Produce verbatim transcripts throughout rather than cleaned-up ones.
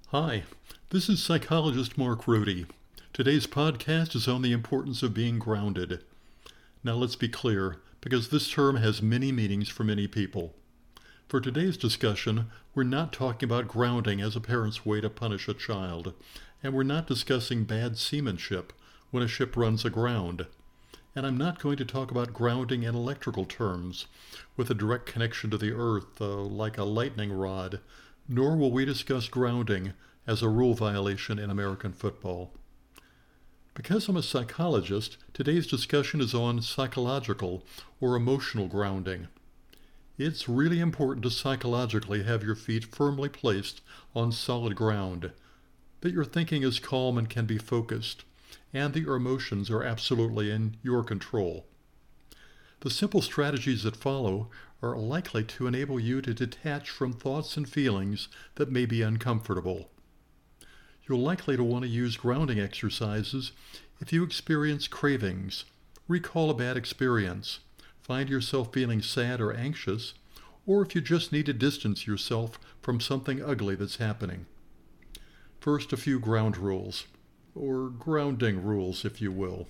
Hi, this is psychologist Mark Rohde. Today's podcast is on the importance of being grounded. Now let's be clear, because this term has many meanings for many people. For today's discussion, we're not talking about grounding as a parent's way to punish a child, and we're not discussing bad seamanship when a ship runs aground. And I'm not going to talk about grounding in electrical terms, with a direct connection to the earth, uh, like a lightning rod, nor will we discuss grounding as a rule violation in American football. Because I'm a psychologist, today's discussion is on psychological or emotional grounding. It's really important to psychologically have your feet firmly placed on solid ground, that your thinking is calm and can be focused, and that your emotions are absolutely in your control. The simple strategies that follow are likely to enable you to detach from thoughts and feelings that may be uncomfortable. You're likely to want to use grounding exercises if you experience cravings, recall a bad experience, find yourself feeling sad or anxious, or if you just need to distance yourself from something ugly that's happening. First, a few ground rules, or grounding rules, if you will.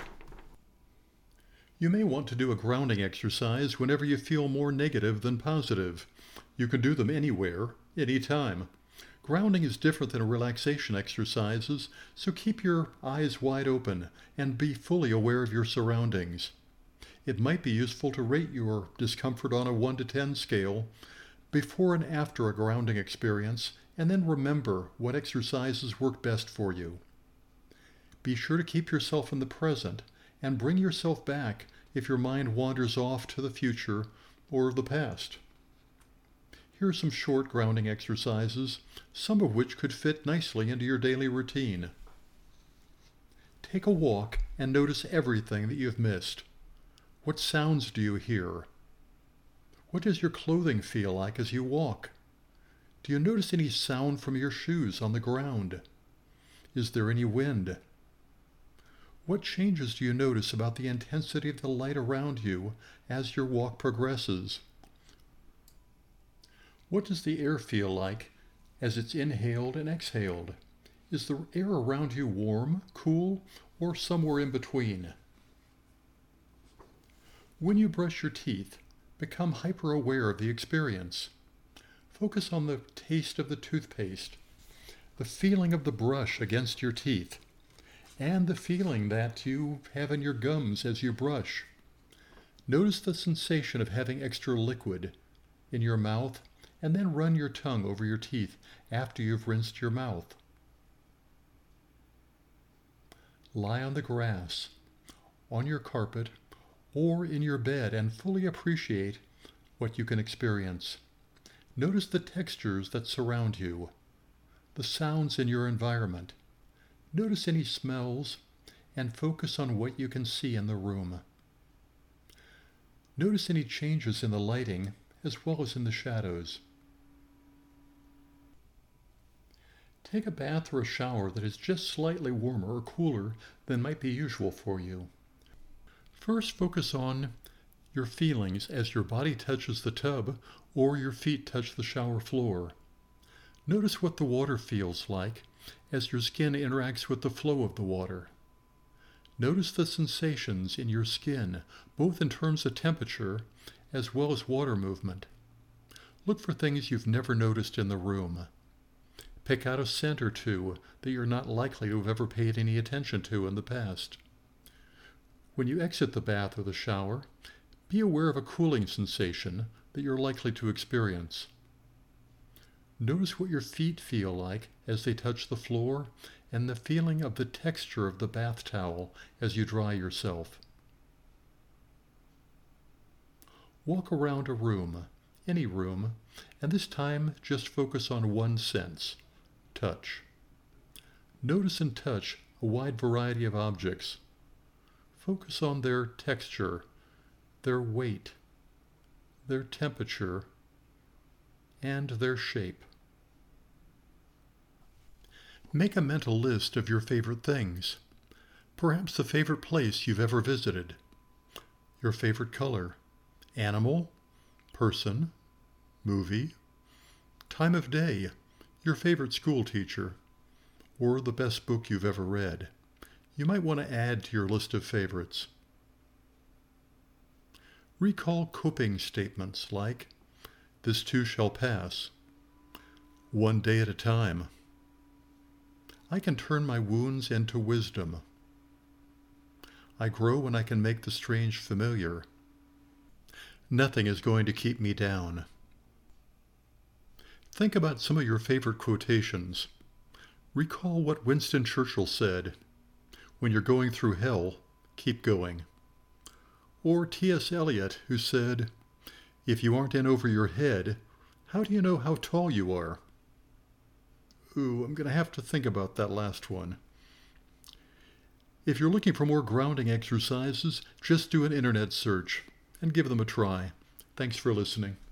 You may want to do a grounding exercise whenever you feel more negative than positive. You can do them anywhere, anytime. Grounding is different than relaxation exercises, so keep your eyes wide open and be fully aware of your surroundings. It might be useful to rate your discomfort on a one to ten scale before and after a grounding experience, and then remember what exercises work best for you. Be sure to keep yourself in the present and bring yourself back if your mind wanders off to the future or the past. Here are some short grounding exercises, some of which could fit nicely into your daily routine. Take a walk and notice everything that you've missed. What sounds do you hear? What does your clothing feel like as you walk? Do you notice any sound from your shoes on the ground? Is there any wind? What changes do you notice about the intensity of the light around you as your walk progresses? What does the air feel like as it's inhaled and exhaled? Is the air around you warm, cool, or somewhere in between? When you brush your teeth, become hyper-aware of the experience. Focus on the taste of the toothpaste, the feeling of the brush against your teeth, and the feeling that you have in your gums as you brush. Notice the sensation of having extra liquid in your mouth, and then run your tongue over your teeth after you've rinsed your mouth. Lie on the grass, on your carpet, or in your bed and fully appreciate what you can experience. Notice the textures that surround you, the sounds in your environment. Notice any smells and focus on what you can see in the room. Notice any changes in the lighting as well as in the shadows. Take a bath or a shower that is just slightly warmer or cooler than might be usual for you. First, focus on your feelings as your body touches the tub or your feet touch the shower floor. Notice what the water feels like as your skin interacts with the flow of the water. Notice the sensations in your skin, both in terms of temperature as well as water movement. Look for things you've never noticed in the room. Pick out a scent or two that you're not likely to have ever paid any attention to in the past. When you exit the bath or the shower, be aware of a cooling sensation that you're likely to experience. Notice what your feet feel like as they touch the floor and the feeling of the texture of the bath towel as you dry yourself. Walk around a room, any room, and this time just focus on one sense, touch. Notice and touch a wide variety of objects. Focus on their texture, their weight, their temperature, and their shape. Make a mental list of your favorite things. Perhaps the favorite place you've ever visited, your favorite color, animal, person, movie, time of day, your favorite school teacher, or the best book you've ever read. You might want to add to your list of favorites. Recall coping statements like, "This too shall pass," "One day at a time," "I can turn my wounds into wisdom," "I grow when I can make the strange familiar," "Nothing is going to keep me down." Think about some of your favorite quotations. Recall what Winston Churchill said, "When you're going through hell, keep going." Or T S Eliot, who said, "If you aren't in over your head, how do you know how tall you are?" Ooh, I'm going to have to think about that last one. If you're looking for more grounding exercises, just do an internet search and give them a try. Thanks for listening.